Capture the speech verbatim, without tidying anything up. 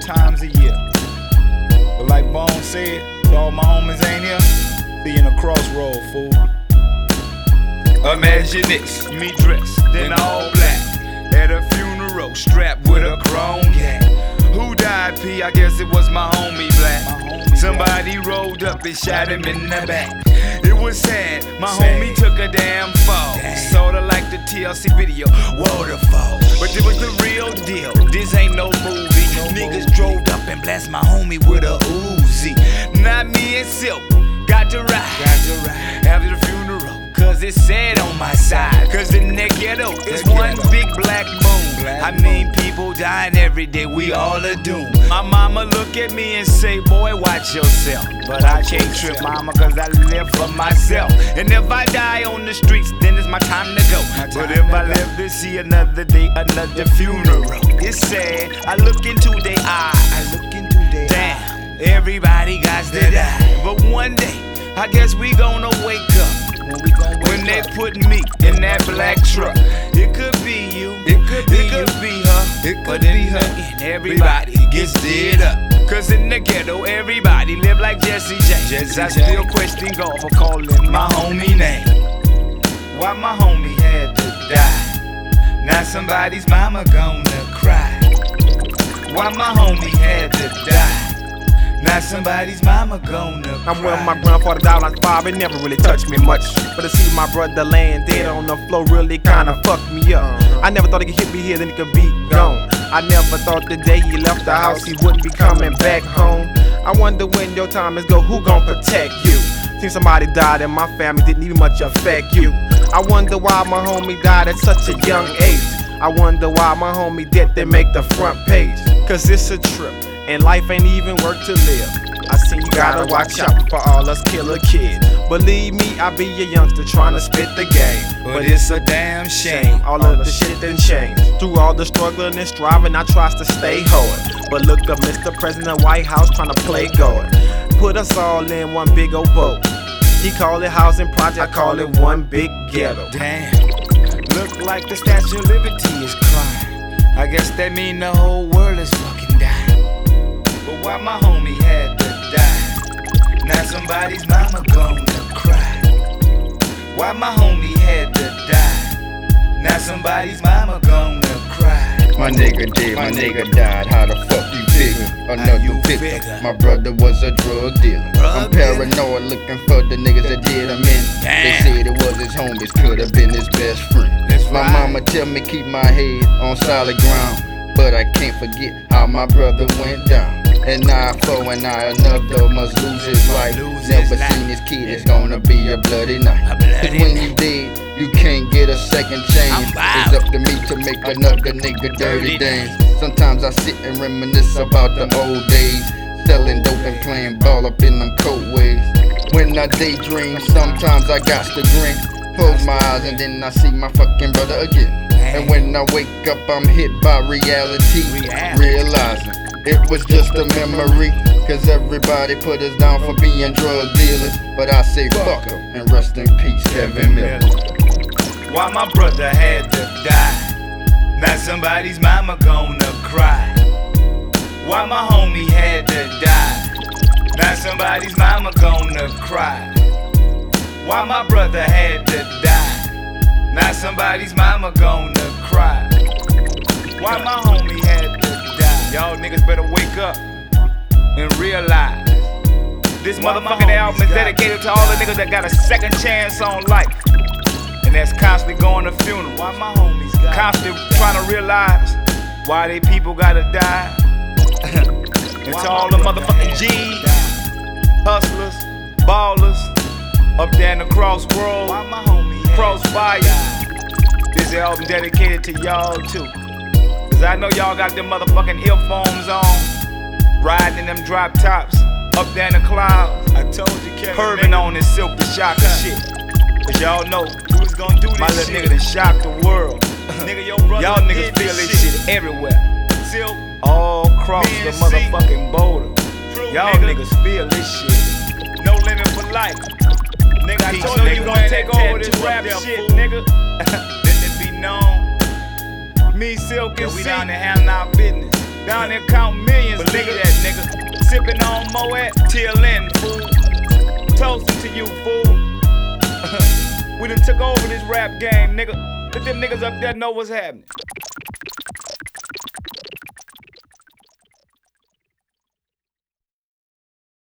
times a year. But like Bone said, if all my homies ain't here, be in a crossroad, fool. Imagine this, me dressed in all black, at a funeral, strapped with a chrome gat. Who died, P? I guess it was my homie Black. Somebody rolled up and shot him in the back. It was sad, my sad. homie took a damn fall. Damn. Sorta like the T L C video, Waterfall. But it was the real deal, this ain't no movie. No Niggas movie. drove up and blasted my homie with a Uzi. Not me and Silk, got to ride, got to ride. After the funeral, cause it's sad on my side. Cause in the ghetto, it's the one ghetto. big black moon. Black I mean moon. people dying every day, we all are doomed. My mama look at me and say, boy, watch yourself. But I can't trip, mama, cause I live for myself. And if I die on the streets, then it's my time to go. Time but if I go. live to see another day, another funeral, it's sad. I look into their eyes. I look into their Damn, eyes. everybody got to die. But one day, I guess we gonna wake up. When, we gon when they put me in that black truck. It could be you, it could be, it could you. be her, it could but in the end, everybody gets dead up. Cause in the ghetto, everybody live like Jesse James. Jesse I still question God for calling my homie name. Why my homie had to die? Now somebody's mama gonna cry. Why my homie had to die? Now somebody's mama gonna cry. I'm when my grandfather died like five, it never really touched me much. But to see my brother laying dead on the floor really kinda fucked me up. I never thought he could hit me here, then he could be gone. I never thought the day he left the house he wouldn't be coming back home. I wonder when your time is go, who gon' protect you? Seen somebody died and my family didn't even much affect you. I wonder why my homie died at such a young age. I wonder why my homie dead didn't make the front page. Cause it's a trip, and life ain't even worth to live. I see you gotta watch out for all us killer kids. Believe me, I be a youngster trying to spit the game. But it's a damn shame, all of the shit done changed. Through all the struggling and striving, I tries to stay hard. But look up Mister President White House trying to play God. Put us all in one big old boat. He call it housing project, I call it one big ghetto. Damn, look like the Statue of Liberty is crying. I guess that mean the whole world is fucking dying. But why my homie had to die? Now somebody's mama gonna cry. Why my homie had to die? Now somebody's mama gonna cry. My nigga dead, my nigga died, how the fuck you figure? Another victim, my brother was a drug dealer. I'm paranoid looking for the niggas that did him in. They said it was his homies, could've been his best friend. My mama tell me keep my head on solid ground, but I can't forget how my brother went down. An eye for an eye, another must lose his life. Never seen his kid, it's gonna be a bloody night. Cause when you dead, you can't get a second chance. It's up to me to make another nigga dirty dance. Sometimes I sit and reminisce about the old days, selling dope and playing ball up in them cold ways. When I daydream, sometimes I got to grin. Close my eyes and then I see my fucking brother again. And when I wake up, I'm hit by reality, realizing it was just a memory. Cause everybody put us down for being drug dealers, but I say fuck em and rest in peace, Kevin Miller. Why my brother had to die? Now somebody's mama gonna cry. Why my homie had to die? Now somebody's mama gonna cry. Why my brother had to die? Now somebody's mama gonna cry. Why my homie had to die? Y'all niggas better wake up and realize this motherfucking album is dedicated to all the niggas that got a second chance on life, and that's constantly going to funerals. Why my homies got constantly trying to realize why they people gotta die. And to all the motherfucking G's, hustlers, ballers, up there in the crossroad, crossfire. This album dedicated to y'all too. Cause I know y'all got them motherfucking earphones on, riding in them drop tops, up there in the clouds. I told you, Kevin, curving on this Silk the Shocker shit. Cause y'all know who's gonna do this my little shit. Nigga that shocked the world. Nigga, your brother y'all niggas feel this shit, shit everywhere. Silk, all across the motherfucking border. Y'all niggas. niggas feel this shit. No limit for life. Nigga, I told you you gonna take over this rap shit, nigga. Let it be known. Me, Silk, and we down there handling our business. Down there counting millions, nigga. That nigga. Sipping on Moet till end, fool. Toasting to you, fool. We done took over this rap game, nigga. Let them niggas up there know what's happening.